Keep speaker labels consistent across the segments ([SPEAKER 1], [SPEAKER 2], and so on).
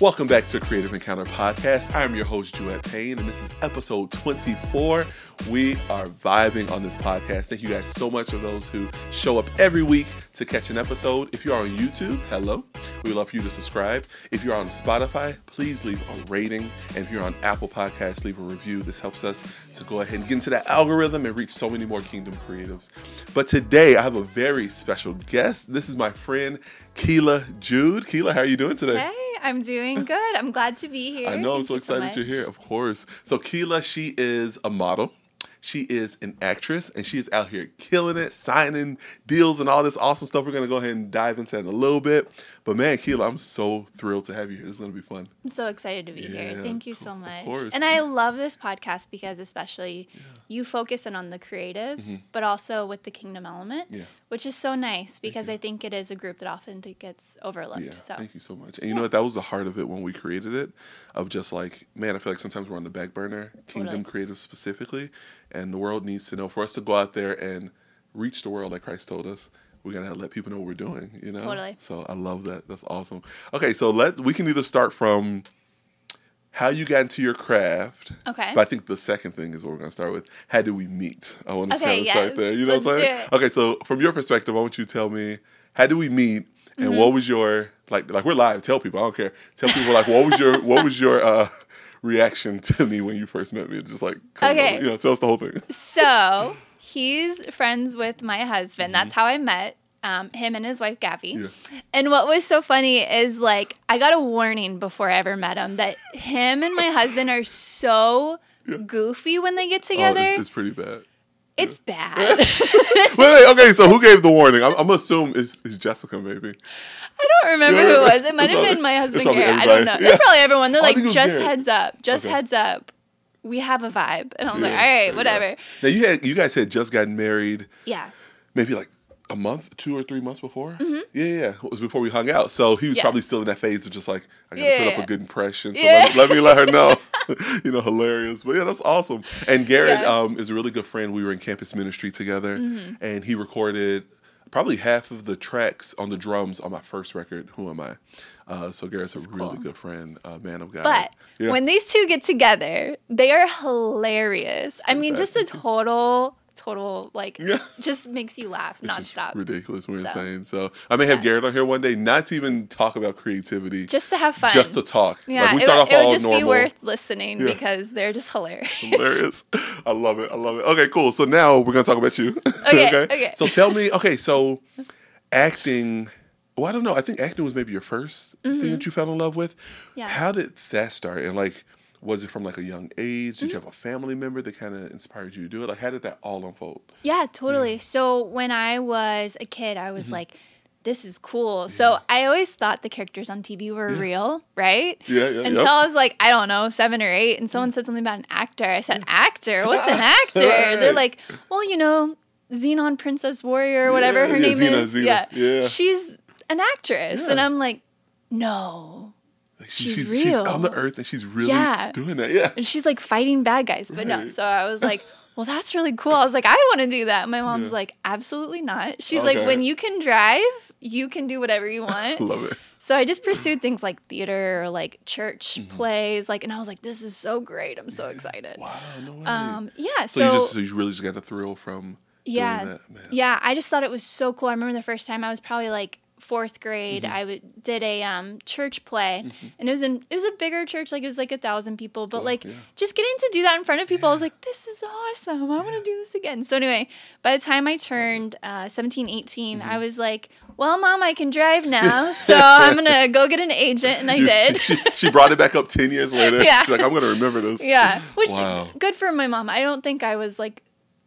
[SPEAKER 1] Welcome back to Creative Encounter Podcast. I'm your host, Jewett Payne, and this is episode 24. We are vibing on this podcast. Thank you guys so much for those who show up every week to catch an episode. If you're on YouTube, hello. We'd love for you to subscribe. If you're on Spotify, please leave a rating. And if you're on Apple Podcasts, leave a review. This helps us to go ahead and get into that algorithm and reach so many more Kingdom creatives. But today, I have a very special guest. This is my friend, Keela Jude. Keela, how are you doing today?
[SPEAKER 2] Hey, I'm doing good. I'm glad to be here.
[SPEAKER 1] I know. I'm so excited you're here. Of course. So Keela, she is a model. She is an actress, and she is out here killing it, signing deals and all this awesome stuff. We're going to go ahead and dive into that in a little bit. But man, Keela, I'm so thrilled to have you here. This is going to be fun.
[SPEAKER 2] I'm so excited to be here. Thank you so much.
[SPEAKER 1] Of course.
[SPEAKER 2] And I love this podcast because especially you focus in on the creatives, but also with the Kingdom element, which is so nice because I think it is a group that often gets overlooked.
[SPEAKER 1] Yeah,
[SPEAKER 2] so.
[SPEAKER 1] Thank you so much. And you know what? That was the heart of it when we created it, of just like, man, I feel like sometimes we're on the back burner, Kingdom creatives specifically, and the world needs to know, for us to go out there and reach the world like Christ told us, we got to let people know what we're doing, you know?
[SPEAKER 2] Totally.
[SPEAKER 1] So I love that. That's awesome. Okay, so we can either start from how you got into your craft.
[SPEAKER 2] Okay.
[SPEAKER 1] But I think the second thing is what we're going to start with. How did we meet? I want to kind of start there. You know what I'm saying? Okay, so from your perspective, I want you to tell me, how did we meet? And what was your, like we're live, tell people, I don't care. Tell people, like, what was your reaction to me when you first met me? Just like, tell us the whole thing.
[SPEAKER 2] So he's friends with my husband. That's how I met him and his wife, Gabby. Yeah. And what was so funny is, like, I got a warning before I ever met him that him and my husband are so goofy when they get together.
[SPEAKER 1] Oh, it's pretty bad.
[SPEAKER 2] It's bad.
[SPEAKER 1] Wait, okay, so who gave the warning? I'm going to assume it's Jessica, maybe.
[SPEAKER 2] I don't remember who it was. It might have been my husband, Garrett. I don't know. It's probably everyone. They're like, just heads up. Just heads up. We have a vibe. And I was like, all right, whatever.
[SPEAKER 1] Now, you guys had just gotten married.
[SPEAKER 2] Yeah.
[SPEAKER 1] Maybe like a month, 2 or 3 months before? Mm-hmm. Yeah. It was before we hung out. So he was probably still in that phase of just like, I got to put up a good impression. So let me let her know. Hilarious. But yeah, that's awesome. And Garrett is a really good friend. We were in campus ministry together. Mm-hmm. And he recorded probably half of the tracks on the drums on my first record, Who Am I? So Garrett's a really good friend, man of God.
[SPEAKER 2] But when these two get together, they are hilarious. I mean, just a total like, just makes you laugh nonstop.
[SPEAKER 1] Ridiculous. We're insane. So I may have Garrett on here one day, not to even talk about creativity.
[SPEAKER 2] Just to have fun.
[SPEAKER 1] Just to talk.
[SPEAKER 2] Yeah,
[SPEAKER 1] like, we start off
[SPEAKER 2] it would
[SPEAKER 1] all
[SPEAKER 2] just
[SPEAKER 1] normal.
[SPEAKER 2] be worth listening because they're just hilarious.
[SPEAKER 1] I love it. Okay, cool. So now we're going to talk about you.
[SPEAKER 2] Okay.
[SPEAKER 1] So tell me, so acting, well, I don't know. I think acting was maybe your first thing that you fell in love with. Yeah. How did that start? And like, was it from like a young age? Did you have a family member that kind of inspired you to do it? Like, how did that all unfold?
[SPEAKER 2] Yeah, totally. Yeah. So when I was a kid, I was like, this is cool. Yeah. So I always thought the characters on TV were real, right?
[SPEAKER 1] Yeah.
[SPEAKER 2] Until I was like, I don't know, 7 or 8, and someone said something about an actor. I said, actor? What's an actor? They're like, well, Xenon Princess Warrior or whatever her name is.
[SPEAKER 1] Xena. Yeah.
[SPEAKER 2] She's an actress. And I'm like, no. She's real.
[SPEAKER 1] She's on the earth and she's really doing that. Yeah.
[SPEAKER 2] And she's like fighting bad guys. But no. So I was like, well, that's really cool. I was like, I want to do that. And my mom's like, absolutely not. She's like, when you can drive, you can do whatever you want.
[SPEAKER 1] Love it.
[SPEAKER 2] So I just pursued things like theater or like church plays. And I was like, this is so great. I'm so excited.
[SPEAKER 1] Wow. No way.
[SPEAKER 2] So
[SPEAKER 1] you really just got a thrill from doing that, man.
[SPEAKER 2] Yeah. I just thought it was so cool. I remember the first time I was probably like 4th grade, I did a church play, and it was a bigger church, like it was like 1,000 people, but just getting to do that in front of people, I was like, this is awesome. I want to do this again. So anyway, by the time I turned 17, 18, I was like, well, Mom, I can drive now, so I'm gonna go get an agent, and I did.
[SPEAKER 1] She brought it back up 10 years later.
[SPEAKER 2] Yeah.
[SPEAKER 1] She's like, I'm gonna remember this.
[SPEAKER 2] Yeah, which good for my mom. I don't think I was like.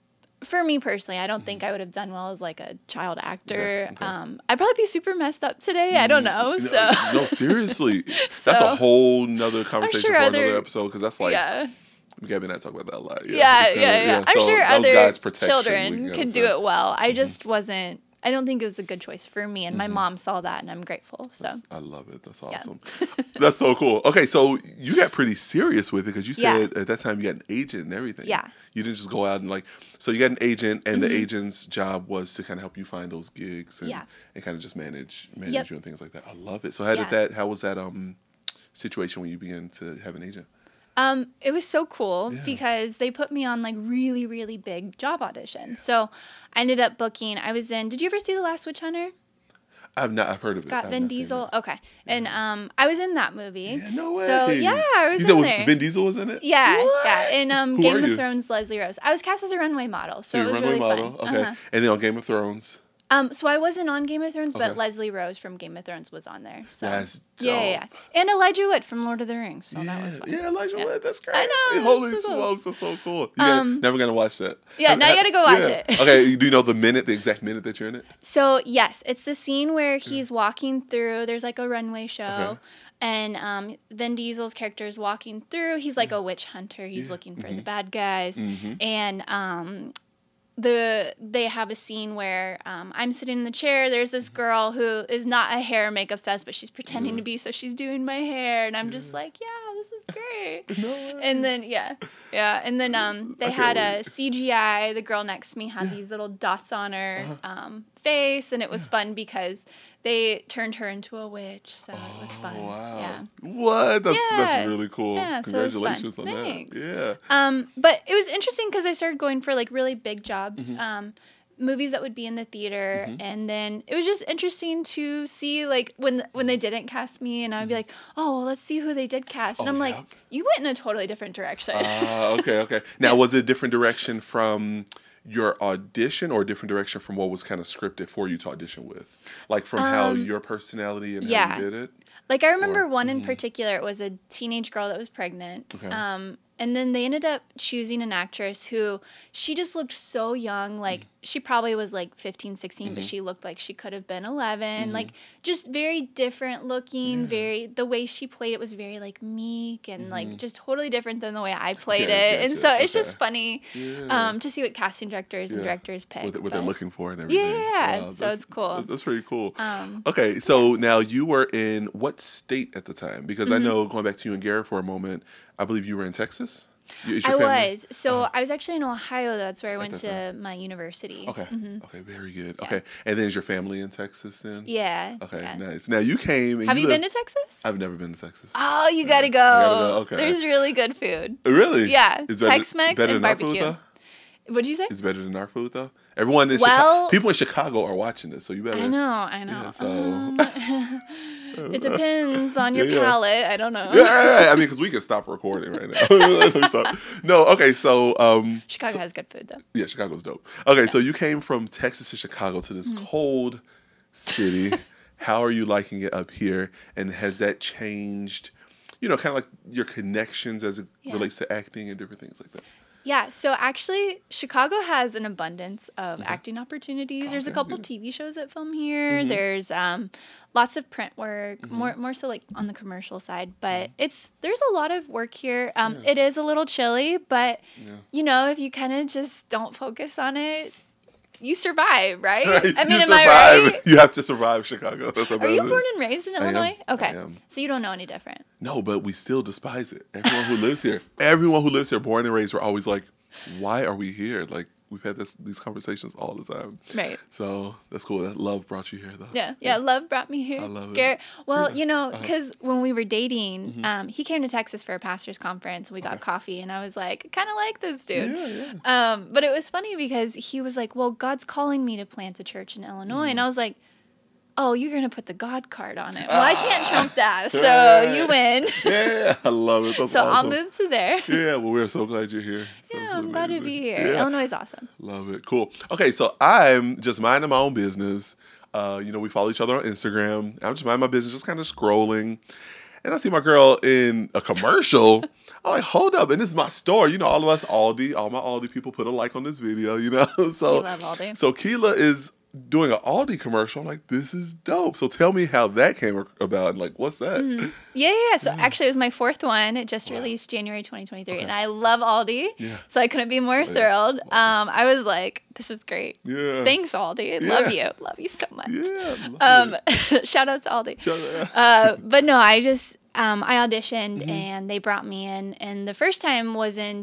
[SPEAKER 2] For me personally, I don't think I would have done well as like a child actor. I'd probably be super messed up today. I don't know. So
[SPEAKER 1] no, seriously, that's a whole nother conversation for another episode because that's like Gabby and I talk about that a lot.
[SPEAKER 2] Yeah. I'm sure other children could do it well. I just wasn't. I don't think it was a good choice for me, and my mom saw that, and I'm grateful. So
[SPEAKER 1] I love it. That's awesome. That's so cool. Okay, so you got pretty serious with it because you said at that time you got an agent and everything.
[SPEAKER 2] Yeah.
[SPEAKER 1] You didn't just go out and so you got an agent, and the agent's job was to kind of help you find those gigs and kind of just manage you and things like that. I love it. So how was that situation when you began to have an agent?
[SPEAKER 2] It was so cool because they put me on like really, really big job auditions. So I ended up booking. Did you ever see The Last Witch Hunter?
[SPEAKER 1] I've heard of it.
[SPEAKER 2] Got Vin Diesel. Okay. And I was in that movie.
[SPEAKER 1] Yeah, no way.
[SPEAKER 2] So yeah, I was
[SPEAKER 1] you
[SPEAKER 2] in
[SPEAKER 1] said
[SPEAKER 2] there.
[SPEAKER 1] Vin Diesel was in it?
[SPEAKER 2] Yeah,
[SPEAKER 1] what?
[SPEAKER 2] yeah. In Game of Thrones, Leslie Rose. I was cast as a runway model, so it was
[SPEAKER 1] runway
[SPEAKER 2] really
[SPEAKER 1] model.
[SPEAKER 2] fun.
[SPEAKER 1] Okay. And then on Game of Thrones.
[SPEAKER 2] So I wasn't on Game of Thrones, but Leslie Rose from Game of Thrones was on there. So
[SPEAKER 1] that's dope.
[SPEAKER 2] yeah. And Elijah Wood from Lord of the Rings. So that was fun.
[SPEAKER 1] Yeah, Elijah Wood. That's great.
[SPEAKER 2] I know.
[SPEAKER 1] Holy
[SPEAKER 2] so
[SPEAKER 1] smokes,
[SPEAKER 2] cool.
[SPEAKER 1] that's so cool. You never gonna watch that.
[SPEAKER 2] Yeah, now you gotta go watch it.
[SPEAKER 1] Okay, do you know the exact minute that you're in it?
[SPEAKER 2] So yes, it's the scene where he's walking through. There's like a runway show. And Vin Diesel's character is walking through. He's like a witch hunter. He's looking for the bad guys. And they have a scene where I'm sitting in the chair. There's this girl who is not a hair and makeup obsessed, but she's pretending to be, so she's doing my hair. And I'm just like, yeah, this is great.
[SPEAKER 1] No way.
[SPEAKER 2] And then, And then they had a CGI. The girl next to me had these little dots on her face. And it was fun because they turned her into a witch. So it was fun.
[SPEAKER 1] Wow.
[SPEAKER 2] Yeah.
[SPEAKER 1] What? That's really cool.
[SPEAKER 2] Yeah,
[SPEAKER 1] Congratulations
[SPEAKER 2] so it was fun.
[SPEAKER 1] on
[SPEAKER 2] Thanks.
[SPEAKER 1] that. Yeah.
[SPEAKER 2] But it was interesting because I started going for like really big jobs. Movies that would be in the theater, and then it was just interesting to see like when they didn't cast me, and I would be like, oh, well, let's see who they did cast, and I'm like, you went in a totally different direction.
[SPEAKER 1] Okay. Now, was it a different direction from your audition, or a different direction from what was kind of scripted for you to audition with, like from how your personality and how you did it?
[SPEAKER 2] Like I remember one in particular. It was a teenage girl that was pregnant.
[SPEAKER 1] Okay.
[SPEAKER 2] And then they ended up choosing an actress who, she just looked so young. Like, she probably was like 15, 16, but she looked like she could have been 11. Like, just very different looking, the way she played it was very like meek and like just totally different than the way I played it. And so it's just funny to see what casting directors and directors pick.
[SPEAKER 1] What they're looking for and everything.
[SPEAKER 2] Yeah,
[SPEAKER 1] wow,
[SPEAKER 2] so it's cool.
[SPEAKER 1] That's pretty cool. Okay, so now you were in what state at the time? Because I know, going back to you and Garrett for a moment, I believe you were in Texas?
[SPEAKER 2] I was. So I was actually in Ohio. That's where I went to my university.
[SPEAKER 1] Okay. Okay, very good. Yeah. Okay. And then is your family in Texas then?
[SPEAKER 2] Yeah.
[SPEAKER 1] Okay, nice. Now you came. And
[SPEAKER 2] Have you been to Texas?
[SPEAKER 1] I've never been to Texas.
[SPEAKER 2] Oh, you gotta go. Okay. There's really good food.
[SPEAKER 1] Really?
[SPEAKER 2] Yeah. Tex-Mex and barbecue. What'd you say?
[SPEAKER 1] It's better than our food though? Everyone in Chicago, people in Chicago are watching this, so you better.
[SPEAKER 2] I know.
[SPEAKER 1] Yeah, so.
[SPEAKER 2] It depends on your palate. I don't know.
[SPEAKER 1] Yeah. I mean, because we can stop recording right now. No, okay, so...
[SPEAKER 2] Chicago has good food, though.
[SPEAKER 1] Yeah, Chicago's dope. Okay, so you came from Texas to Chicago to this cold city. How are you liking it up here? And has that changed, kind of like your connections as it relates to acting and different things like that?
[SPEAKER 2] Yeah, so actually, Chicago has an abundance of acting opportunities. There's a couple TV shows that film here. There's lots of print work, more so like on the commercial side. But there's a lot of work here. It is a little chilly, but if you kind of just don't focus on it, you survive, right? I mean, am I right?
[SPEAKER 1] You have to survive Chicago. That's what
[SPEAKER 2] Are you born and raised in Illinois? Okay.
[SPEAKER 1] I am.
[SPEAKER 2] So you don't know any different.
[SPEAKER 1] No, but we still despise it. Everyone who lives here, born and raised, we're always like, why are we here? Like, we've had these conversations all the time.
[SPEAKER 2] Right.
[SPEAKER 1] So that's cool. That love brought you here, though.
[SPEAKER 2] Yeah. Love brought me here.
[SPEAKER 1] I love
[SPEAKER 2] Garrett. Well, because when we were dating, he came to Texas for a pastor's conference. We got coffee, and I was like, kind of like this dude.
[SPEAKER 1] Yeah.
[SPEAKER 2] But it was funny because he was like, well, God's calling me to plant a church in Illinois. And I was like, oh, you're going to put the God card on it. Well, I can't trump that, so you win.
[SPEAKER 1] Yeah, I love it. That's
[SPEAKER 2] so
[SPEAKER 1] awesome.
[SPEAKER 2] I'll move to there.
[SPEAKER 1] Yeah, well, we're so glad you're here.
[SPEAKER 2] I'm glad to be here. Yeah. Illinois is awesome.
[SPEAKER 1] Love it. Cool. Okay, so I'm just minding my own business. We follow each other on Instagram. I'm just minding my business, just kind of scrolling. And I see my girl in a commercial. I'm like, hold up. And this is my store. All of us all my Aldi people put a like on this video, So,
[SPEAKER 2] we love Aldi.
[SPEAKER 1] So Keela is doing an Aldi commercial. I'm like, this is dope. So tell me how that came about and like, what's that?
[SPEAKER 2] Yeah. So actually it was my fourth one. It just released January 2023 and I love Aldi. Yeah. So I couldn't be more thrilled. I was like, this is great.
[SPEAKER 1] Yeah.
[SPEAKER 2] Thanks Aldi. Love you. Love you so much.
[SPEAKER 1] Yeah.
[SPEAKER 2] Shout out to Aldi. But no, I just, I auditioned and they brought me in, and the first time was in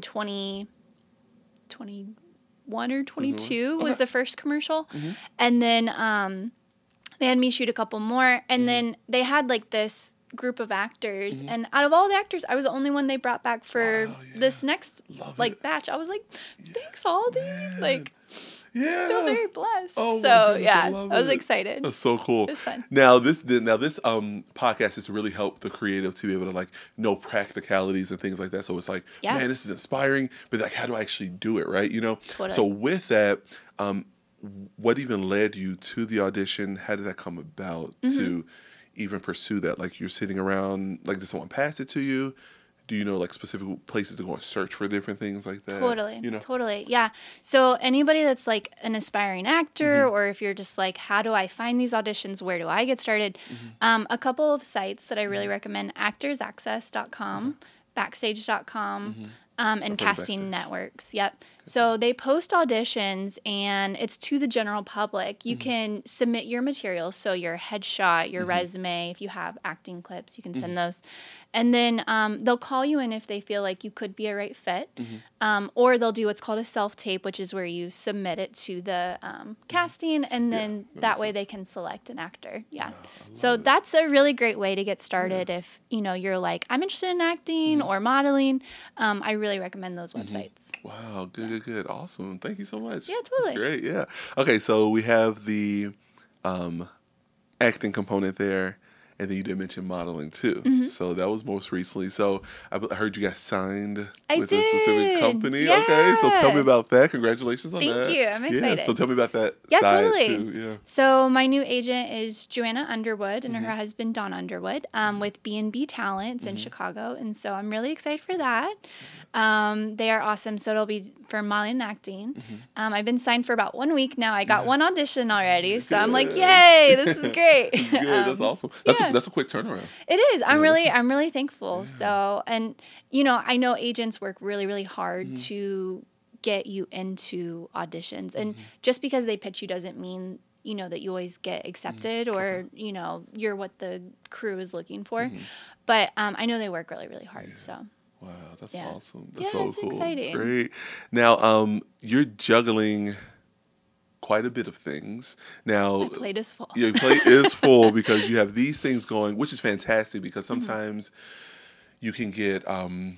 [SPEAKER 2] 2021 or 22 was the first commercial. And then they had me shoot a couple more, and then they had like this group of actors, and out of all the actors, I was the only one they brought back for this next batch. I was like, thanks, Aldi.
[SPEAKER 1] Man.
[SPEAKER 2] Like,
[SPEAKER 1] yeah,
[SPEAKER 2] I feel very blessed.
[SPEAKER 1] Oh,
[SPEAKER 2] so yeah, I was excited.
[SPEAKER 1] That's so cool.
[SPEAKER 2] It was fun.
[SPEAKER 1] Now this podcast is to really help the creative to be able to like know practicalities and things like that. So it's like, man, this is inspiring, but like, how do I actually do it, right? You know.
[SPEAKER 2] Totally.
[SPEAKER 1] So with that, what even led you to the audition? How did that come about to even pursue that? Like, you're sitting around, like, did someone pass it to you? Do you know, like, specific places to go and search for different things like that?
[SPEAKER 2] Totally.
[SPEAKER 1] You know?
[SPEAKER 2] Totally. Yeah. So anybody that's like an aspiring actor, or if you're just like, how do I find these auditions? Where do I get started? A couple of sites that I really recommend: actorsaccess.com, backstage.com, and casting networks. Yep. So they post auditions, and it's to the general public. You can submit your materials, so your headshot, your resume. If you have acting clips, you can send those. And then they'll call you in if they feel like you could be a right fit. Or they'll do what's called a self-tape, which is where you submit it to the casting, and then that way they can select an actor. Yeah. So that's a really great way to get started if, you know, you're like, I'm interested in acting or modeling. I really recommend those websites.
[SPEAKER 1] Wow. Good. Awesome. Thank you so much.
[SPEAKER 2] Yeah, totally.
[SPEAKER 1] That's great. Yeah. Okay. So we have the acting component there. And then you did mention modeling too. So that was most recently. So I heard you got signed with a specific company.
[SPEAKER 2] Yeah.
[SPEAKER 1] Okay, so tell me about that. Congratulations on that.
[SPEAKER 2] Thank you. I'm excited.
[SPEAKER 1] Yeah, so tell me about that
[SPEAKER 2] Yeah,
[SPEAKER 1] side
[SPEAKER 2] totally.
[SPEAKER 1] too. Yeah.
[SPEAKER 2] So my new agent is Joanna Underwood and her husband Don Underwood with B&B Talents in Chicago. And so I'm really excited for that. They are awesome. So it'll be for modeling and acting. I've been signed for about 1 week now. I got one audition already. So I'm like, yay, this is great.
[SPEAKER 1] That's good. That's awesome. That's a quick turnaround.
[SPEAKER 2] It is. I'm really thankful. Yeah. So, and you know, I know agents work really, really hard to get you into auditions. And just because they pitch you doesn't mean, you know, that you always get accepted or, you know, you're what the crew is looking for. But I know they work really, really hard. So.
[SPEAKER 1] Wow, that's awesome. That's so
[SPEAKER 2] it's
[SPEAKER 1] cool.
[SPEAKER 2] Exciting.
[SPEAKER 1] Great. Now, you're juggling quite a bit of things. Now,
[SPEAKER 2] my plate is full.
[SPEAKER 1] Your plate is full because you have these things going, which is fantastic because sometimes you can get, I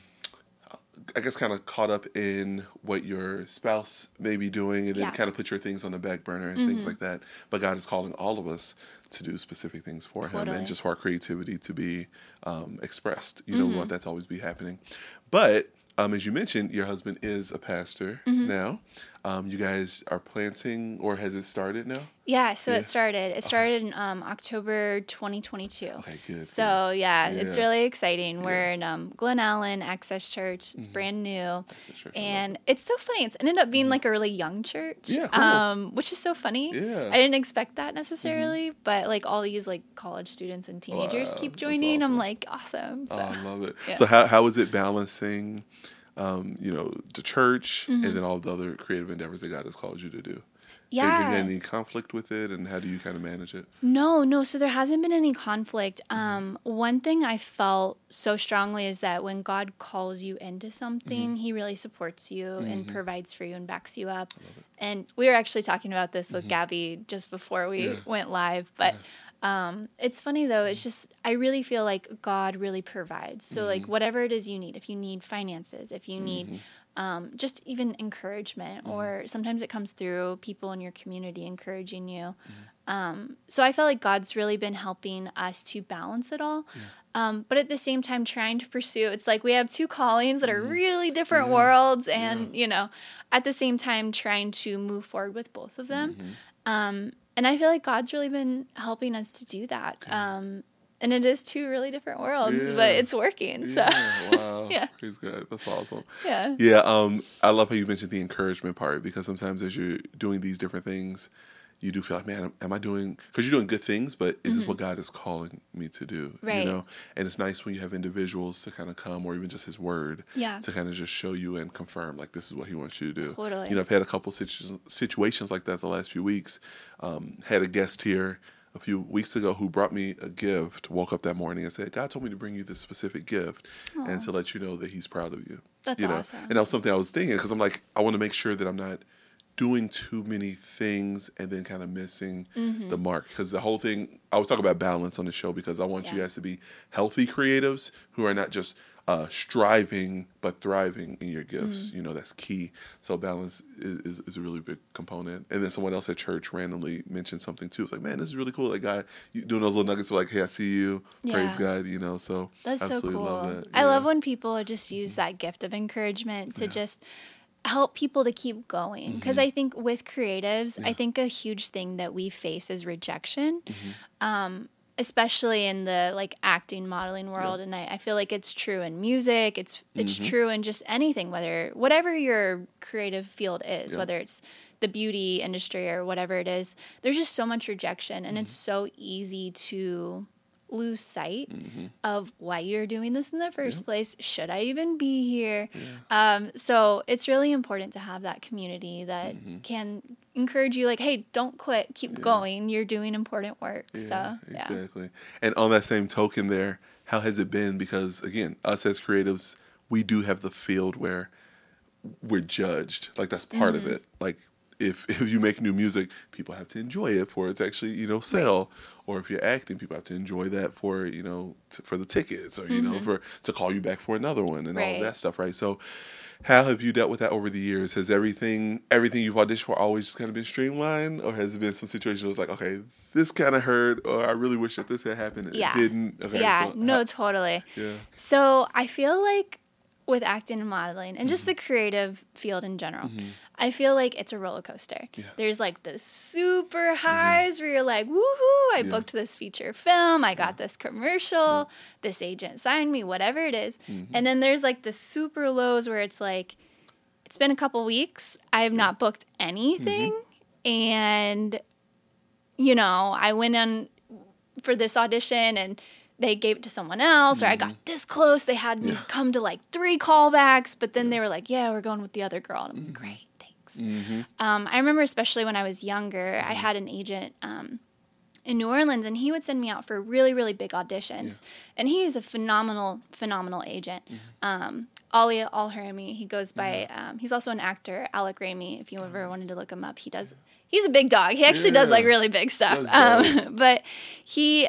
[SPEAKER 1] guess, kind of caught up in what your spouse may be doing and then kind of put your things on the back burner and things like that. But God is calling all of us to do specific things for Him and just for our creativity to be expressed. You know, we want that to always be happening. But as you mentioned, your husband is a pastor now. You guys are planting, or has it started now?
[SPEAKER 2] Yeah, so it started. It started in October 2022.
[SPEAKER 1] Okay, good.
[SPEAKER 2] So, it's really exciting. We're in Glen Allen Access Church. It's brand new. And it's so funny. It's ended up being like a really young church, which is so funny. Yeah. I didn't expect that necessarily, but like all these like college students and teenagers keep joining. Awesome. I'm like, awesome. So,
[SPEAKER 1] I love it. Yeah. So how is it balancing, you know, the church and then all the other creative endeavors that God has called you to do?
[SPEAKER 2] Yeah.
[SPEAKER 1] Have you had any conflict with it, and how do you kind of manage it?
[SPEAKER 2] No. So there hasn't been any conflict. One thing I felt so strongly is that when God calls you into something, He really supports you and provides for you and backs you up. And we were actually talking about this with Gabby just before we went live, but it's funny though. It's just, I really feel like God really provides. So like whatever it is you need, if you need finances, if you need just even encouragement, or sometimes it comes through people in your community encouraging you. So I felt like God's really been helping us to balance it all. But at the same time, trying to pursue, it's like we have two callings that are really different worlds. And, you know, at the same time, trying to move forward with both of them. And I feel like God's really been helping us to do that. And it is two really different worlds, but it's working. So,
[SPEAKER 1] wow. Praise God. That's awesome.
[SPEAKER 2] Yeah.
[SPEAKER 1] I love how you mentioned the encouragement part, because sometimes as you're doing these different things, you do feel like, man, am I doing, because you're doing good things, but is this what God is calling me to do?
[SPEAKER 2] Right.
[SPEAKER 1] You know? And it's nice when you have individuals to kind of come, or even just His word, to kind of just show you and confirm, like, this is what He wants you to do.
[SPEAKER 2] Totally.
[SPEAKER 1] You know, I've had a couple situations like that the last few weeks. Had a guest here a few weeks ago who brought me a gift, woke up that morning and said, God told me to bring you this specific gift and to let you know that He's proud of you.
[SPEAKER 2] That's
[SPEAKER 1] you know?
[SPEAKER 2] awesome.
[SPEAKER 1] And that was something I was thinking, because I'm like, I want to make sure that I'm not doing too many things and then kind of missing the mark. Because the whole thing, I was talking about balance on the show because I want you guys to be healthy creatives who are not just striving but thriving in your gifts. You know, that's key. So balance is a really big component. And then someone else at church randomly mentioned something too. It's like, man, this is really cool. Like, God, you doing those little nuggets of like, hey, I see you. Praise God, you know. So
[SPEAKER 2] that's
[SPEAKER 1] absolutely
[SPEAKER 2] so cool.
[SPEAKER 1] love that.
[SPEAKER 2] I love when people just use that gift of encouragement to just help people to keep going. Because I think with creatives, I think a huge thing that we face is rejection. Especially in the like acting, modeling world. And I feel like it's true in music. It's true in just anything, whatever your creative field is, whether it's the beauty industry or whatever it is, there's just so much rejection, and it's so easy to lose sight of why you're doing this in the first place. Should I even be here? So it's really important to have that community that can encourage you, like, hey, don't quit, keep going. You're doing important work.
[SPEAKER 1] Exactly. And on that same token there, how has it been? Because again, us as creatives, we do have the field where we're judged. Like that's part of it. Like if you make new music, people have to enjoy it for it to actually, you know, sell. Or if you're acting, people have to enjoy that for, you know, for the tickets or, you know, to call you back for another one and all of that stuff, right? So how have you dealt with that over the years? Has everything you've auditioned for always just kind of been streamlined? Or has there been some situations where it's like, okay, this kind of hurt, or I really wish that this had happened and it didn't? Okay,
[SPEAKER 2] totally. So I feel like with acting and modeling and just the creative field in general, I feel like it's a roller coaster. There's like the super highs where you're like, woohoo, I booked this feature film, I got this commercial, this agent signed me, whatever it is. And then there's like the super lows where it's like, it's been a couple weeks, I have not booked anything. And, you know, I went on for this audition and they gave it to someone else, or I got this close. They had me come to like 3 callbacks, but then they were like, yeah, we're going with the other girl. And I'm like, great, thanks. I remember especially when I was younger, I had an agent in New Orleans, and he would send me out for really, really big auditions. And he's a phenomenal, phenomenal agent. Ali Al-Harami, he goes by, he's also an actor, Alec Ramey, if you ever wanted to look him up. He's a big dog. He actually does like really big stuff. But he...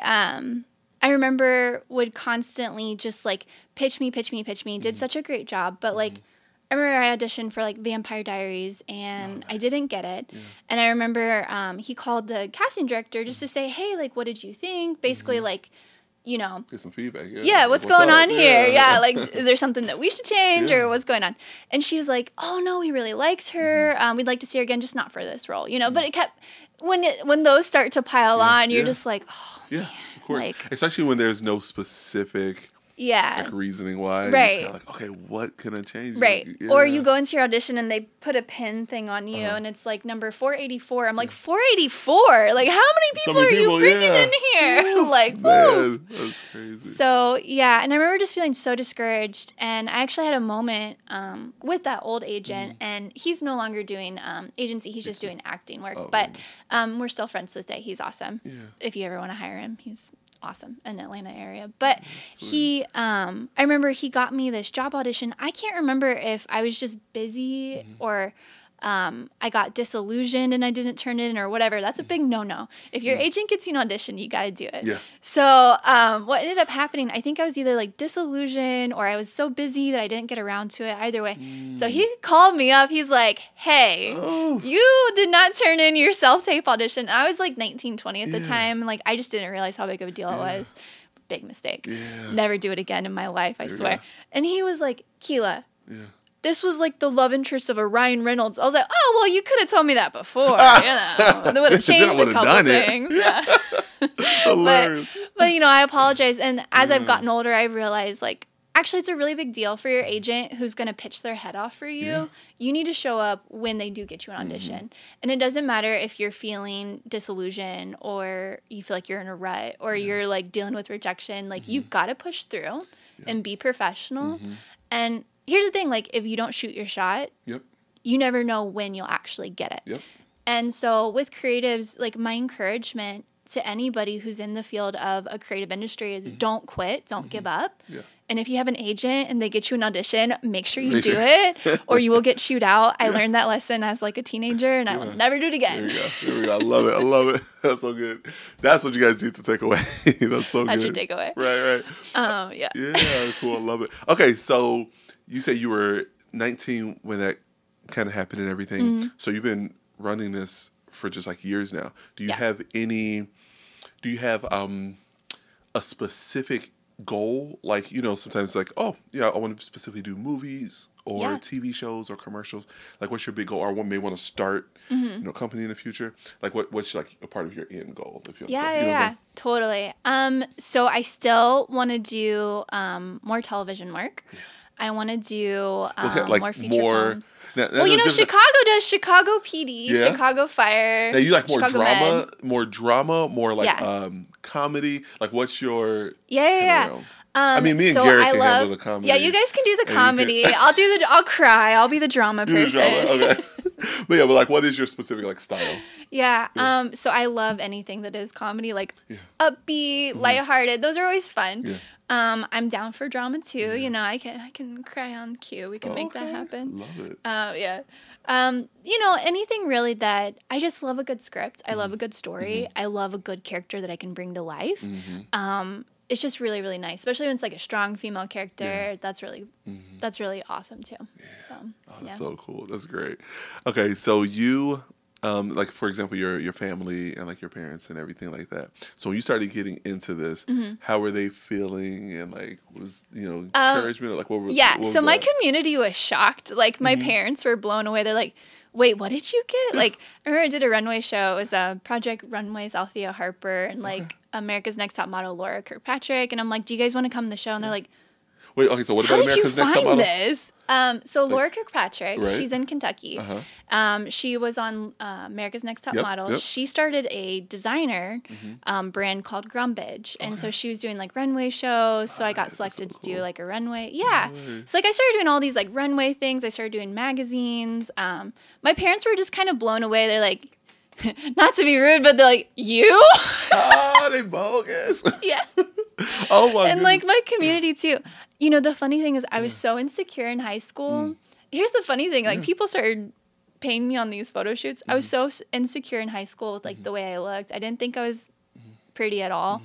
[SPEAKER 2] I remember would constantly just like pitch me, did such a great job. But like, I remember I auditioned for like Vampire Diaries and I didn't get it. And I remember he called the casting director just to say, hey, like, what did you think? Basically like, you know,
[SPEAKER 1] get some feedback.
[SPEAKER 2] What's going on here? Like, is there something that we should change or what's going on? And she was like, oh no, we really liked her. We'd like to see her again, just not for this role, you know. But it kept when those start to pile on, you're just like, oh, man.
[SPEAKER 1] Of course. Like, especially when there's no specific like reasoning why.
[SPEAKER 2] Right.
[SPEAKER 1] You're like, okay, what can I change?
[SPEAKER 2] Right. Or you go into your audition and they put a pin thing on you and it's like number 484. I'm like, 484? Like, how many people are you bringing in here? Like, woo.
[SPEAKER 1] That's crazy.
[SPEAKER 2] So, and I remember just feeling so discouraged. And I actually had a moment with that old agent, and he's no longer doing agency. He's just doing acting work. But we're still friends to this day. He's awesome. If you ever want to hire him, he's awesome in the Atlanta area. But he I remember he got me this job audition. I can't remember if I was just busy or I got disillusioned and I didn't turn it in or whatever. That's a big no-no. If your agent gets you an audition, you got to do it. So what ended up happening, I think I was either like disillusioned or I was so busy that I didn't get around to it. Either way. So he called me up. He's like, hey, you did not turn in your self-tape audition. I was like 19, 20 at the time. Like, I just didn't realize how big of a deal it was. Big mistake. Never do it again in my life, I swear. And he was like, Keila, this was like the love interest of a Ryan Reynolds. I was like, oh, well, you could have told me that before. You know, it would have changed a couple things. But, you know, I apologize. And as I've gotten older, I realized, like, actually, it's a really big deal for your agent who's going to pitch their head off for you. You need to show up when they do get you an audition. And it doesn't matter if you're feeling disillusioned or you feel like you're in a rut or you're, like, dealing with rejection. Like, you've got to push through and be professional. And here's the thing, like, if you don't shoot your shot, you never know when you'll actually get it. And so with creatives, like, my encouragement to anybody who's in the field of a creative industry is don't quit, don't give up.
[SPEAKER 1] Yeah.
[SPEAKER 2] And if you have an agent and they get you an audition, make sure you do it or you will get chewed out. I learned that lesson as like a teenager and I will never do it again.
[SPEAKER 1] There we go. I love it. I love it. That's so good. That's what you guys need to take away. That's so good.
[SPEAKER 2] That's your takeaway.
[SPEAKER 1] Right.
[SPEAKER 2] Yeah.
[SPEAKER 1] Yeah, cool. I love it. Okay, so you say you were 19 when that kind of happened and everything. So you've been running this for just like years now. Do you have a specific goal? Like, you know, sometimes like, oh yeah, I want to specifically do movies or TV shows or commercials. Like, what's your big goal? Or one may want to start, you know, company in the future. Like, what's like a part of your end goal? If you
[SPEAKER 2] Totally. So I still want to do more television work. Yeah. I want to do more feature films. Now, you know, Chicago does Chicago PD, Chicago Fire.
[SPEAKER 1] Now, you like more
[SPEAKER 2] Chicago
[SPEAKER 1] drama, more like comedy. Like, what's your
[SPEAKER 2] I
[SPEAKER 1] mean, me and Garrett can handle the comedy.
[SPEAKER 2] Yeah, you guys can do the comedy. I'll cry. I'll be the drama person.
[SPEAKER 1] Okay. but like, what is your specific like style?
[SPEAKER 2] Yeah. So I love anything that is comedy, like upbeat, lighthearted. Those are always fun. Yeah. I'm down for drama too. Yeah. You know, I can cry on cue. We can make that happen.
[SPEAKER 1] Love it.
[SPEAKER 2] You know, anything really that I just love a good script. I love a good story. I love a good character that I can bring to life. It's just really, really nice, especially when it's like a strong female character. Yeah. That's really awesome too. Yeah. So,
[SPEAKER 1] that's so cool. That's great. Okay, so you, like for example, your family and like your parents and everything like that. So when you started getting into this, how were they feeling? And like, was encouragement? Or like, what was?
[SPEAKER 2] Yeah. So my community was shocked. Like my parents were blown away. They're like, wait, what did you get? Like, I remember I did a runway show. It was a Project Runway's Althea Harper and like America's Next Top Model Laura Kirkpatrick. And I'm like, do you guys want to come to the show? And they're like,
[SPEAKER 1] wait, okay, so what about America's Next Top Model?
[SPEAKER 2] How did you find this? So Laura Kirkpatrick, she's in Kentucky. She was on America's Next Top Model. Yep. She started a designer brand called Grumbage. And so she was doing like runway shows. So I got selected to do like a runway. Yeah. So like I started doing all these like runway things. I started doing magazines. My parents were just kind of blown away. They're like, not to be rude, but they're like, you?
[SPEAKER 1] Oh, they bogus.
[SPEAKER 2] Yeah.
[SPEAKER 1] Oh my
[SPEAKER 2] And like my community too. You know, the funny thing is I was so insecure in high school. Here's the funny thing. Like people started paying me on these photo shoots. I was so insecure in high school with like the way I looked. I didn't think I was pretty at all.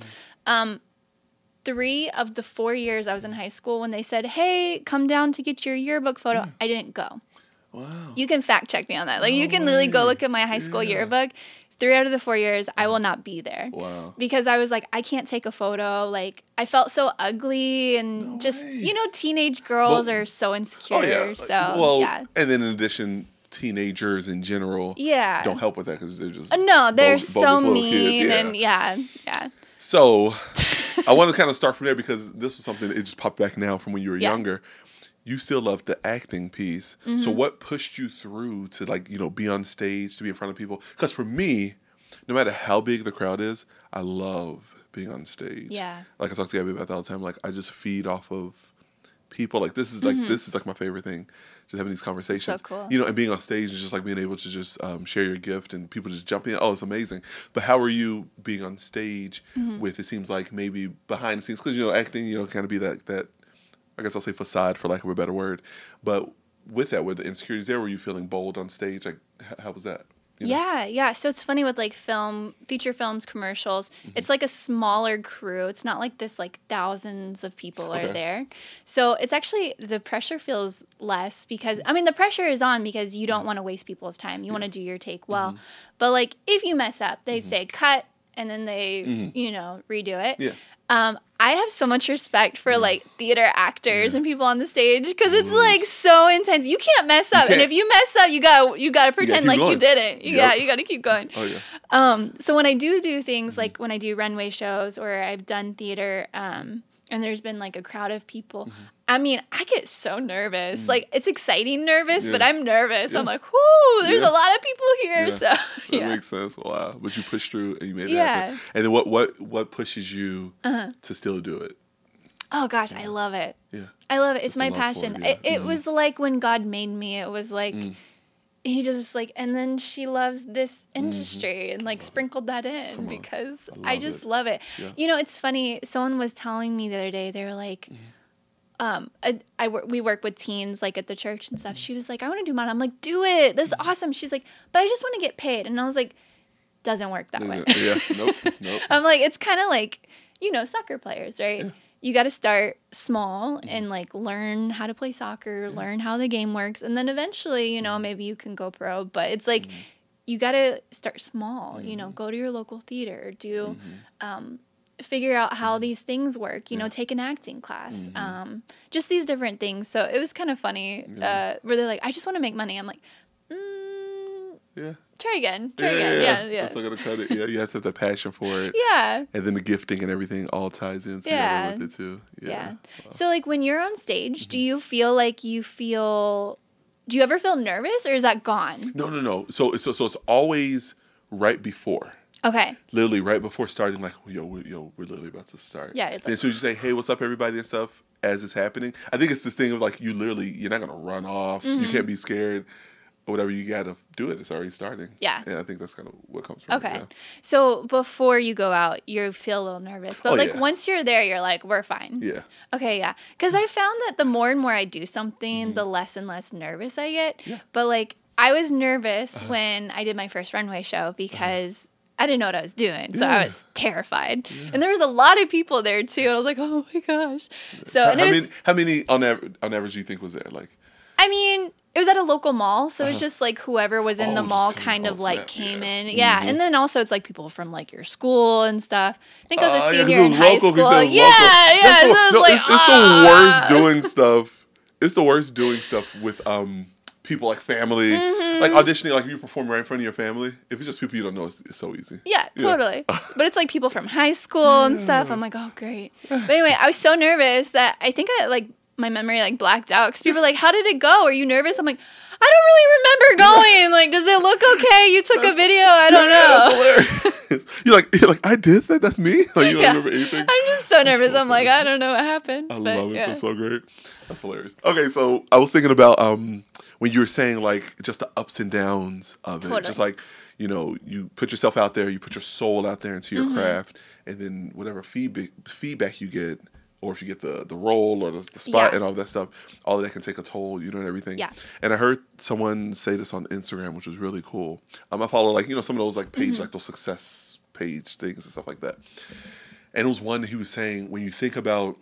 [SPEAKER 2] 3 of the 4 years I was in high school, when they said, hey, come down to get your yearbook photo, I didn't go.
[SPEAKER 1] Wow.
[SPEAKER 2] You can fact check me on that. Like you can literally go look at my high school yearbook. 3 out of the 4 years, I will not be there.
[SPEAKER 1] Wow.
[SPEAKER 2] Because I was like, I can't take a photo. Like, I felt so ugly and you know, teenage girls are so insecure.
[SPEAKER 1] And then in addition, teenagers in general don't help with that because they're just
[SPEAKER 2] they're so mean and
[SPEAKER 1] So I want to kind of start from there because this was something that it just popped back now from when you were younger. You still love the acting piece. So what pushed you through to like, you know, be on stage, to be in front of people? Because for me, no matter how big the crowd is, I love being on stage.
[SPEAKER 2] Yeah.
[SPEAKER 1] Like I talk to Gabby about that all the time. Like I just feed off of people. Like this is like my favorite thing. Just having these conversations.
[SPEAKER 2] So cool.
[SPEAKER 1] You know, and being on stage is just like being able to just share your gift and people just jump in. Oh, it's amazing. But how are you being on stage with, it seems like maybe behind the scenes? Because, you know, acting, you know, kind of be that I guess I'll say facade for lack of a better word. But with that, were the insecurities there? Were you feeling bold on stage? Like, how was that? You know?
[SPEAKER 2] Yeah. So it's funny with like feature films, commercials. It's like a smaller crew. It's not like this like thousands of people are there. So it's actually, the pressure feels less because, I mean, the pressure is on because you don't want to waste people's time. You want to do your take well. But like if you mess up, they say cut and then they, you know, redo it.
[SPEAKER 1] Yeah.
[SPEAKER 2] I have so much respect for like theater actors and people on the stage because it's like so intense. You can't mess up, and if you mess up, you gotta pretend like you didn't. You gotta keep going.
[SPEAKER 1] Oh yeah.
[SPEAKER 2] So when I do things like when I do runway shows or I've done theater, and there's been like a crowd of people. I mean, I get so nervous. Like it's exciting nervous, but I'm nervous. I'm like, whoo, there's a lot of people here. So
[SPEAKER 1] that makes sense. Wow. But you pushed through and you made it happen. And then what pushes you to still do it?
[SPEAKER 2] Oh gosh, I love it.
[SPEAKER 1] Yeah.
[SPEAKER 2] I love it. It's my passion. It was like when God made me. It was like he just like, and then she loves this industry and like sprinkled that in because I just love it. Yeah. You know, it's funny. Someone was telling me the other day, they were like, we work with teens like at the church and stuff. She was like, I want to do mine. I'm like, do it. This is awesome. She's like, but I just want to get paid. And I was like, doesn't work that way.
[SPEAKER 1] Yeah. Nope.
[SPEAKER 2] I'm like, it's kind of like, you know, soccer players, right? Yeah. You got to start small and like learn how to play soccer, learn how the game works. And then eventually, you know, maybe you can go pro, but it's like, you got to start small, you know, go to your local theater, do, figure out how these things work, you know, take an acting class, just these different things. So it was kind of funny, where they're like, I just want to make money. I'm like, try again. Yeah.
[SPEAKER 1] That's not gonna cut it. Yeah, you have to have the passion for it.
[SPEAKER 2] Yeah.
[SPEAKER 1] And then the gifting and everything all ties in together with it too. Yeah.
[SPEAKER 2] Wow. So like when you're on stage, do you feel like do you ever feel nervous or is that gone?
[SPEAKER 1] No. So it's always right before.
[SPEAKER 2] Okay.
[SPEAKER 1] Literally right before starting, like, we're literally about to start.
[SPEAKER 2] Yeah. It's
[SPEAKER 1] and so you say, hey, what's up, everybody, and stuff as it's happening. I think it's this thing of like, you're not gonna run off. You can't be scared. Whatever you got to do it's already starting. Yeah. And I think that's kind of what comes from it.
[SPEAKER 2] Okay. So before you go out, you feel a little nervous. But once you're there, you're like, we're fine.
[SPEAKER 1] Yeah.
[SPEAKER 2] Okay, yeah. Because I found that the more and more I do something, the less and less nervous I get. Yeah. But like, I was nervous when I did my first runway show because I didn't know what I was doing. So I was terrified. Yeah. And there was a lot of people there too. And I was like, oh my gosh. So
[SPEAKER 1] how many on average do you think was there? Like,
[SPEAKER 2] I mean, it was at a local mall, so it's just like whoever was in the mall kind of like came in. Yeah, and then also it's like people from like your school and stuff. I think I was a senior in high school.
[SPEAKER 1] It's the worst doing stuff. It's the worst doing stuff with people like family, like auditioning, like if you perform right in front of your family. If it's just people you don't know, it's so easy.
[SPEAKER 2] Yeah, totally. But it's like people from high school and stuff. I'm like, oh, great. But anyway, I was so nervous that I think my memory like blacked out because people were like, how did it go? Are you nervous? I'm like, I don't really remember going. Like, does it look okay? You took a video? I don't know.
[SPEAKER 1] That's hilarious. You're like, I did that? That's me? Like, you don't remember anything?
[SPEAKER 2] I'm just so nervous. I'm like, I don't know what happened.
[SPEAKER 1] I love it. That's so great. That's hilarious. Okay, so I was thinking about when you were saying like just the ups and downs of it. Just like, you know, you put yourself out there, you put your soul out there into your craft, and then whatever feedback you get, or if you get the role or the spot and all that stuff, all of that can take a toll, you know, and everything. Yeah. And I heard someone say this on Instagram, which was really cool. I follow like, you know, some of those like page, like those success page things and stuff like that. And it was one that he was saying, when you think about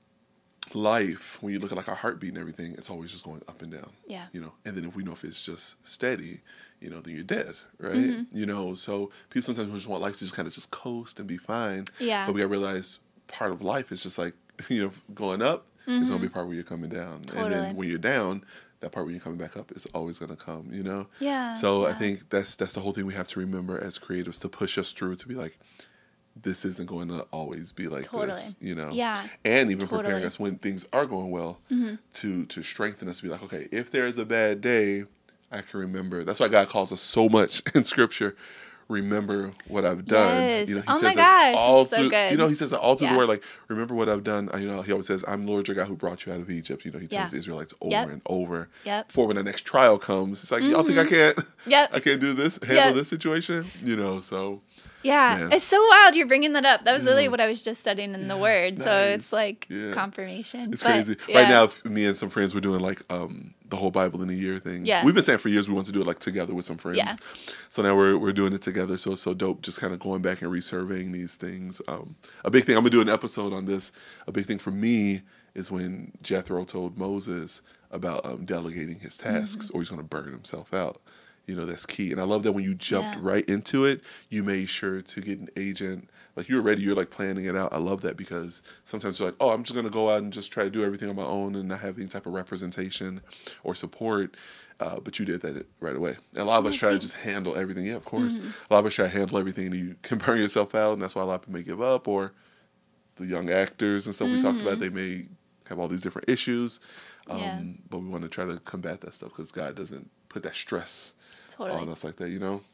[SPEAKER 1] life, when you look at like our heartbeat and everything, it's always just going up and down. Yeah. You know, and then if we know if it's just steady, you know, then you're dead, right? You know, so people sometimes just want life to just kind of just coast and be fine. Yeah. But we gotta realize part of life is just like, you know, going up is going to be a part where you're coming down. Totally. And then when you're down, that part where you're coming back up is always going to come, you know? Yeah. So I think that's the whole thing we have to remember as creatives, to push us through, to be like, this isn't going to always be like this, you know? Yeah. And even preparing us when things are going well to strengthen us, to be like, okay, if there's a bad day, I can remember. That's why God calls us so much in Scripture. Remember what I've done.
[SPEAKER 2] Yes.
[SPEAKER 1] You know,
[SPEAKER 2] he says gosh,
[SPEAKER 1] all
[SPEAKER 2] so
[SPEAKER 1] through,
[SPEAKER 2] good.
[SPEAKER 1] You know, he says that all through the word, like, remember what I've done. You know, he always says, I'm Lord your God who brought you out of Egypt. You know, he tells the Israelites over and over. For when the next trial comes, it's like, y'all think I can't? I can't do this, handle this situation? You know, so.
[SPEAKER 2] Yeah, it's so wild you're bringing that up. That was literally what I was just studying in the Word. Nice. So it's like confirmation.
[SPEAKER 1] It's crazy. Right now, me and some friends were doing like the whole Bible in a year thing. Yeah. We've been saying for years we want to do it like together with some friends. Yeah. So now we're doing it together. So it's so dope, just kind of going back and resurveying these things. A big thing, I'm going to do an episode on this. A big thing for me is when Jethro told Moses about delegating his tasks or he's going to burn himself out. You know, that's key. And I love that when you jumped right into it, you made sure to get an agent. Like, you're ready, you're like planning it out. I love that, because sometimes you're like, oh, I'm just going to go out and just try to do everything on my own and not have any type of representation or support. But you did that right away. And a lot of us try to just handle everything. Yeah, of course. A lot of us try to handle everything, and you can burn yourself out. And that's why a lot of people may give up. Or the young actors and stuff we talked about, they may have all these different issues. But we want to try to combat that stuff, because God doesn't put that stress on us like that, you know?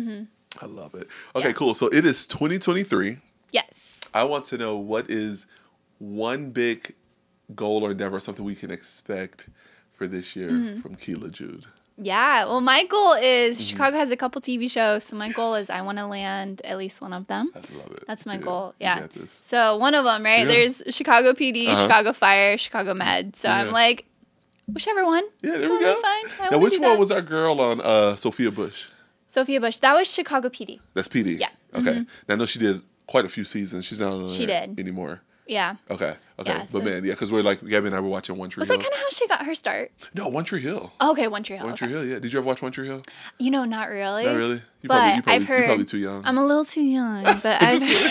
[SPEAKER 1] I love it. Okay, cool. So it is 2023.
[SPEAKER 2] Yes.
[SPEAKER 1] I want to know, what is one big goal or endeavor, something we can expect for this year from Keela Jude?
[SPEAKER 2] Yeah. Well, my goal is Chicago has a couple TV shows. So my goal is I want to land at least one of them.
[SPEAKER 1] I love it.
[SPEAKER 2] That's my goal. Yeah.
[SPEAKER 1] You got this.
[SPEAKER 2] So one of them, right?
[SPEAKER 1] Yeah.
[SPEAKER 2] There's Chicago PD, Chicago Fire, Chicago Med. So I'm like, whichever one.
[SPEAKER 1] Yeah, there
[SPEAKER 2] it's
[SPEAKER 1] we go.
[SPEAKER 2] Fine.
[SPEAKER 1] Now, which one was our girl on Sophia Bush?
[SPEAKER 2] Sophia Bush. That was Chicago PD.
[SPEAKER 1] That's PD?
[SPEAKER 2] Yeah.
[SPEAKER 1] Okay. Now, I know she did quite a few seasons. She's not on there anymore.
[SPEAKER 2] Yeah.
[SPEAKER 1] Okay.
[SPEAKER 2] Yeah,
[SPEAKER 1] But man, because we're like, Gabby and I were watching One Tree
[SPEAKER 2] Was
[SPEAKER 1] Hill.
[SPEAKER 2] that kind of how she got her start?
[SPEAKER 1] No, One Tree Hill.
[SPEAKER 2] Oh, okay, One Tree Hill.
[SPEAKER 1] One Tree Hill, yeah. Did you ever watch One Tree Hill?
[SPEAKER 2] You know, not really.
[SPEAKER 1] Not really?
[SPEAKER 2] But I've heard.
[SPEAKER 1] You're probably too young.
[SPEAKER 2] I'm a little too young, but I've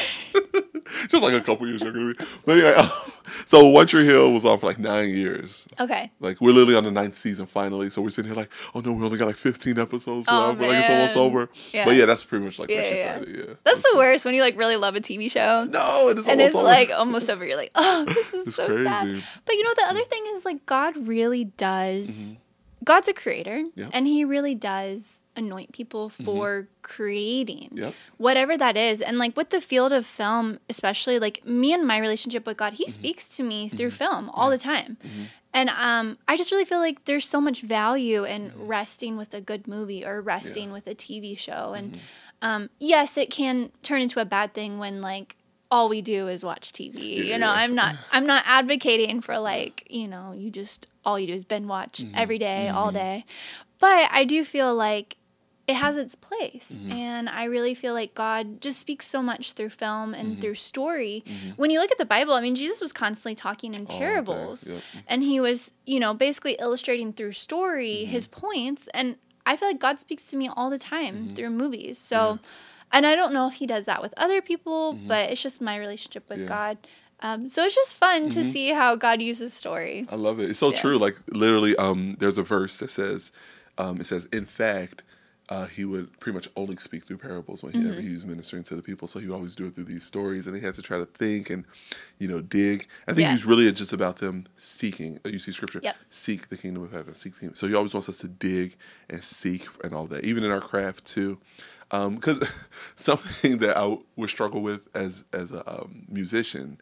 [SPEAKER 1] Just like a couple years younger than me. But anyway, so One Tree Hill was on for like 9 years.
[SPEAKER 2] Okay.
[SPEAKER 1] Like, we're literally on the 9th season finally. So we're sitting here like, oh no, we only got like 15 episodes left. But like, it's almost over.
[SPEAKER 2] Yeah.
[SPEAKER 1] But yeah, that's pretty much like where she started. Yeah.
[SPEAKER 2] That's the worst when you like really love a TV show.
[SPEAKER 1] No, it is
[SPEAKER 2] and
[SPEAKER 1] almost
[SPEAKER 2] it's
[SPEAKER 1] over.
[SPEAKER 2] like almost over. You're like, oh, this is
[SPEAKER 1] It's
[SPEAKER 2] so
[SPEAKER 1] crazy.
[SPEAKER 2] sad. But you know, the other thing is like God really does. God's a creator, and He really does anoint people for creating whatever that is. And like with the field of film, especially like me and my relationship with God, He speaks to me through film all the time. And I just really feel like there's so much value in resting with a good movie or resting with a TV show. And yes, it can turn into a bad thing when like all we do is watch TV. You know, I'm not advocating for like, you know, all you do is binge watch every day, all day. But I do feel like it has its place. And I really feel like God just speaks so much through film and through story. When you look at the Bible, I mean, Jesus was constantly talking in parables. And He was, you know, basically illustrating through story His points. And I feel like God speaks to me all the time through movies. So, and I don't know if He does that with other people, but it's just my relationship with God. So it's just fun to see how God uses story.
[SPEAKER 1] I love it. It's so true. Like literally, there's a verse that says, it says, in fact, He would pretty much only speak through parables when he was ministering to the people. So He would always do it through these stories, and He had to try to think and, you know, dig. I think He was really just about them seeking. You see Scripture, seek the kingdom of heaven, seek the kingdom. So He always wants us to dig and seek and all that, even in our craft too. Because something that I would struggle with as a musician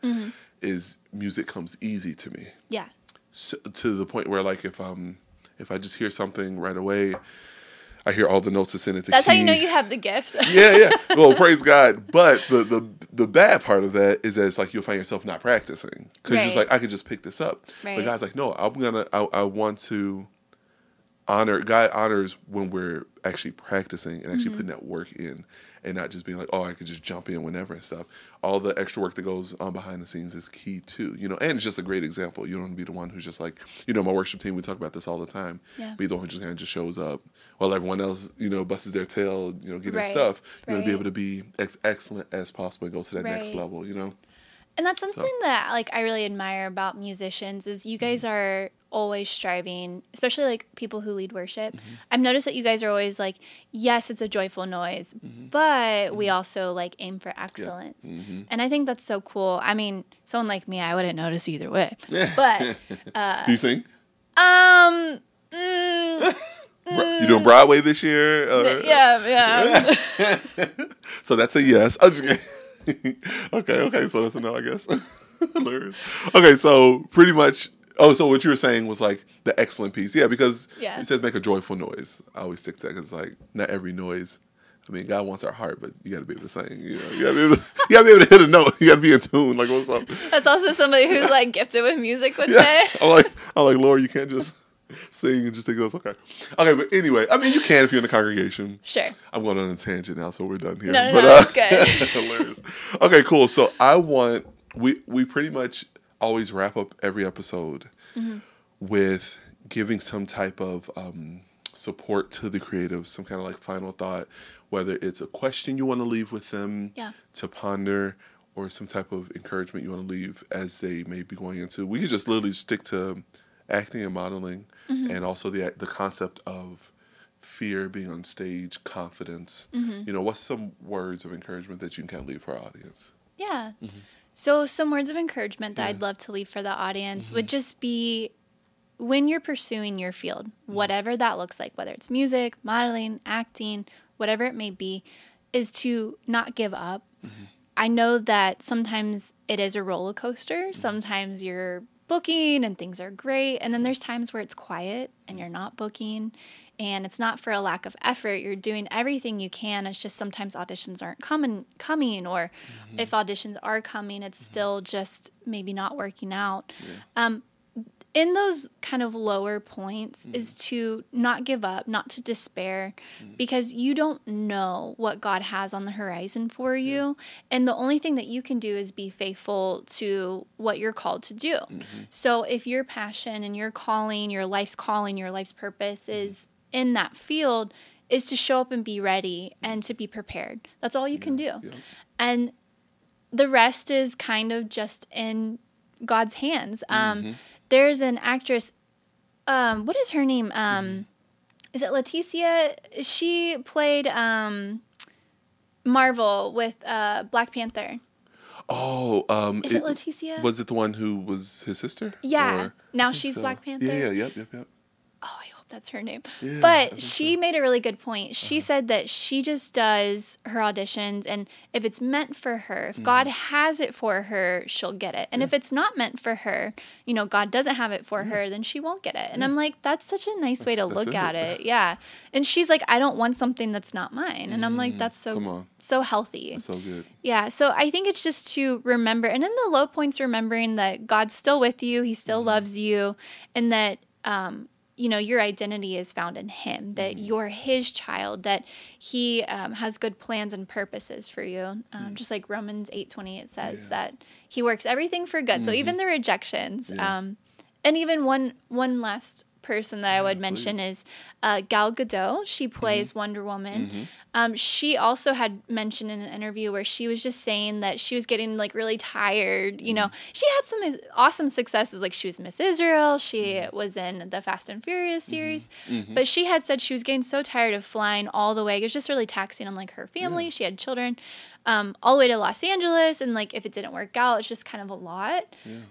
[SPEAKER 1] is music comes easy to me. Yeah. So, to the point where like if I just hear something right away, I hear all the notes that's in it.
[SPEAKER 2] That's how you know you have the gift.
[SPEAKER 1] Yeah. Well, praise God. But the bad part of that is that it's like you'll find yourself not practicing because you're just like, I could just pick this up. Right. But God's like, no, I want to honor. God honors when we're actually practicing and actually putting that work in, and not just being like, oh, I could just jump in whenever and stuff. All the extra work that goes on behind the scenes is key too, you know. And it's just a great example. You don't want to be the one who's just like, you know, my worship team, we talk about this all the time. Yeah. Be the one who just kind of just shows up while everyone else, you know, busts their tail, you know, getting stuff. You want to be able to be as excellent as possible and go to that next level, you know.
[SPEAKER 2] And that's something that like I really admire about musicians is you guys are always striving, especially like people who lead worship. I've noticed that you guys are always like, yes, it's a joyful noise, but we also like aim for excellence. And I think that's so cool. I mean, someone like me, I wouldn't notice either way. But
[SPEAKER 1] do you sing? You doing Broadway this year?
[SPEAKER 2] Yeah.
[SPEAKER 1] So that's a yes. I'm just kidding. Okay, so that's a no, I guess. Hilarious. Okay, so pretty much. Oh, so what you were saying was like the excellent piece, because it says make a joyful noise. I always stick to that because like not every noise. I mean, God wants our heart, but you got to be able to sing. You know, you got to be able to hit a note. You got to be in tune. Like what's up?
[SPEAKER 2] That's also somebody who's like gifted with music would say.
[SPEAKER 1] I'm like, Lord, you can't just sing and just think that's okay. Okay, but anyway, I mean, you can if you're in the congregation.
[SPEAKER 2] Sure.
[SPEAKER 1] I'm going on a tangent now, so we're done here.
[SPEAKER 2] No, that's good.
[SPEAKER 1] Hilarious. Okay, cool. So we pretty much always wrap up every episode with giving some type of support to the creatives, some kind of like final thought, whether it's a question you want to leave with them to ponder or some type of encouragement you want to leave as they may be going into. We could just literally stick to acting and modeling and also the concept of fear, being on stage, confidence. You know, what's some words of encouragement that you can kind of leave for our audience?
[SPEAKER 2] Yeah. So some words of encouragement that I'd love to leave for the audience would just be when you're pursuing your field, whatever that looks like, whether it's music, modeling, acting, whatever it may be, is to not give up. I know that sometimes it is a roller coaster. Sometimes you're booking and things are great. And then there's times where it's quiet and you're not booking and it's not for a lack of effort. You're doing everything you can. It's just sometimes auditions aren't coming, or if auditions are coming, it's still just maybe not working out. In those kind of lower points is to not give up, not to despair, because you don't know what God has on the horizon for you. And the only thing that you can do is be faithful to what you're called to do. So if your passion and your calling, your life's purpose is in that field, is to show up and be ready and to be prepared. That's all you can do. And the rest is kind of just in God's hands. There's an actress, what is her name? Is it Leticia? She played Marvel with Black Panther.
[SPEAKER 1] Oh,
[SPEAKER 2] is it Leticia?
[SPEAKER 1] Was it the one who was his sister?
[SPEAKER 2] Yeah. Now she's Black Panther.
[SPEAKER 1] Yeah, yep.
[SPEAKER 2] Oh, I hope that's her name.
[SPEAKER 1] Yeah,
[SPEAKER 2] but she made a really good point. She said that she just does her auditions, and if it's meant for her, if God has it for her, she'll get it. And if it's not meant for her, God doesn't have it for her, then she won't get it. And I'm like, that's such a nice way to look at it. Yeah. And she's like, I don't want something that's not mine. And I'm like, that's so healthy.
[SPEAKER 1] That's so good.
[SPEAKER 2] Yeah. So I think it's just to remember, and in the low points, remembering that God's still with you. He still loves you. And that, your identity is found in him, that you're his child, that he has good plans and purposes for you. Just like Romans 8:20, it says that he works everything for good. So even the rejections, and even one last person that I would mention is Gal Gadot. She plays Wonder Woman. She also had mentioned in an interview where she was just saying that she was getting like really tired. She had some awesome successes, like she was Miss Israel. She was in the Fast and Furious series, but she had said she was getting so tired of flying all the way. It was just really taxing on like her family. She had children, all the way to Los Angeles, and like if it didn't work out, it's just kind of a lot.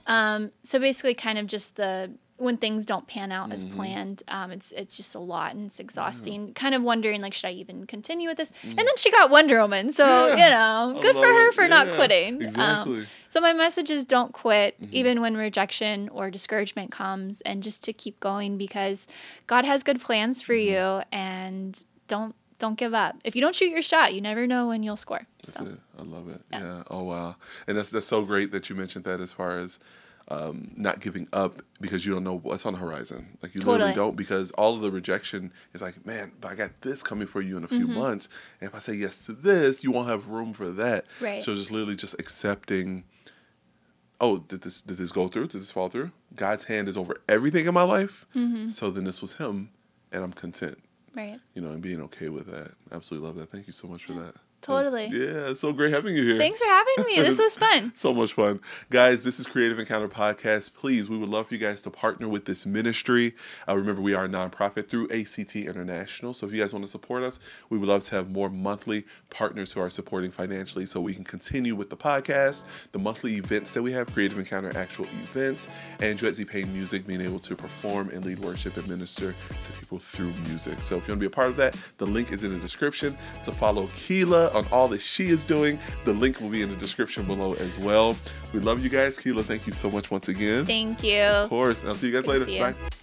[SPEAKER 2] So basically, kind of just when things don't pan out as planned, it's just a lot and it's exhausting. Kind of wondering, like, should I even continue with this? And then she got Wonder Woman, so good for her for not quitting.
[SPEAKER 1] Exactly.
[SPEAKER 2] So my message is don't quit, even when rejection or discouragement comes, and just to keep going, because God has good plans for you, and don't give up. If you don't shoot your shot, you never know when you'll score.
[SPEAKER 1] That's it. I love it. Yeah. Oh wow. And that's so great that you mentioned that, as far as not giving up, because you don't know what's on the horizon. Like you literally don't, because all of the rejection is like, man, but I got this coming for you in a few months. And if I say yes to this, you won't have room for that.
[SPEAKER 2] Right.
[SPEAKER 1] So just literally just accepting, oh, did this go through? Did this fall through? God's hand is over everything in my life. So then this was him, and I'm content.
[SPEAKER 2] Right.
[SPEAKER 1] And being okay with that. Absolutely love that. Thank you so much for that.
[SPEAKER 2] Totally.
[SPEAKER 1] It's so great having you here.
[SPEAKER 2] Thanks for having me. This was fun.
[SPEAKER 1] So much fun. Guys, this is Creative Encounter Podcast. Please, we would love for you guys to partner with this ministry. Remember, we are a nonprofit through ACT International. So if you guys want to support us, we would love to have more monthly partners who are supporting financially, so we can continue with the podcast, the monthly events that we have, Creative Encounter actual events, and Duet Z Payne Music, being able to perform and lead worship and minister to people through music. So if you want to be a part of that, the link is in the description. To follow Keela on all that she is doing, the link will be in the description below as well. We love you guys. Keela, thank you so much once again.
[SPEAKER 2] Thank you.
[SPEAKER 1] Of course. I'll see you guys later.
[SPEAKER 2] See
[SPEAKER 1] Bye.